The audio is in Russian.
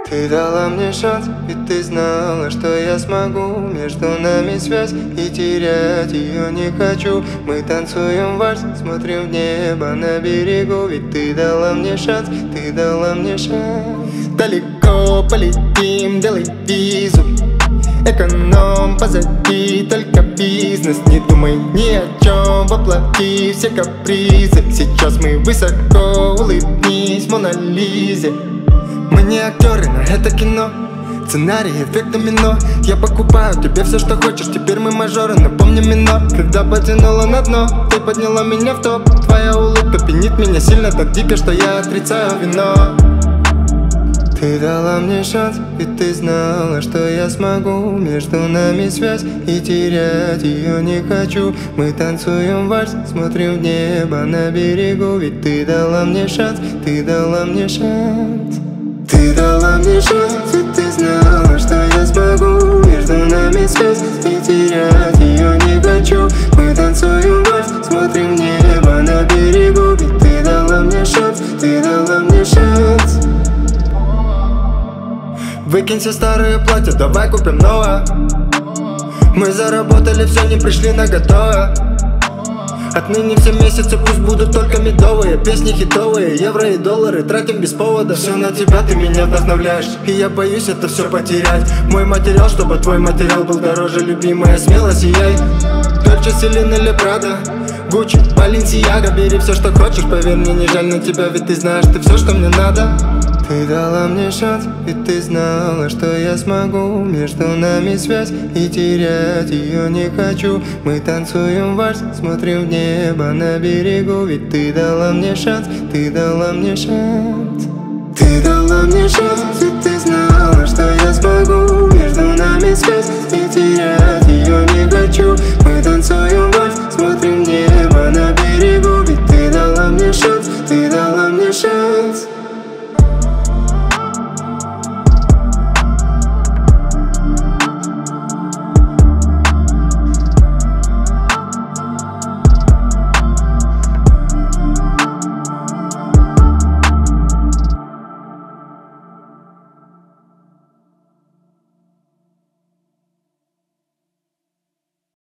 Ты дала мне шанс, ведь ты знала, что я смогу. Между нами связь, и терять ее не хочу. Мы танцуем вальс, смотрим в небо на берегу. Ведь ты дала мне шанс, ты дала мне шанс. Далеко полетим, делай визу. Эконом позади, только бизнес. Не думай ни о чем, воплоти все капризы. Сейчас мы высоко, улыбнись Мона Лизе. Мы не актеры, но это кино. Сценарий, эффект домино. Я покупаю тебе все, что хочешь. Теперь мы мажоры, но помни минор. Когда потянула на дно, ты подняла меня в топ. Твоя улыбка пьянит меня сильно, так дико, что я отрицаю вино. Ты дала мне шанс, ведь ты знала, что я смогу. Между нами связь, и терять ее не хочу. Мы танцуем вальс, смотрим в небо на берегу. Ведь ты дала мне шанс, ты дала мне шанс. Ты дала мне шанс, ведь ты знала, что я смогу. Между нами связь, и терять ее не хочу. Мы танцуем вальс, смотрим в небо на берегу. Ведь ты дала мне шанс, ты дала мне шанс. Выкинь все старые платья, давай купим новое. Мы заработали все, не пришли на готовое. Отныне все месяцы пусть будут только медовые. Песни хитовые, евро и доллары тратим без повода. Все на тебя, ты меня вдохновляешь, и я боюсь это все потерять. Мой материал, чтобы твой материал был дороже. Любимая, смело сияй. Дольче, Селин или Прада, Гуччи, Баленсиага. Бери все, что хочешь, поверь мне, не жаль на тебя. Ведь ты знаешь, ты все, что мне надо. Ты дала мне шанс, ведь ты знала, что я смогу. Между нами связь, и терять ее не хочу. Мы танцуем вальс, смотрим в небо на берегу. Ведь ты дала мне шанс, ты дала мне шанс. Ты дала мне шанс, ведь ты знала, что я смогу. Между нами связь, и терять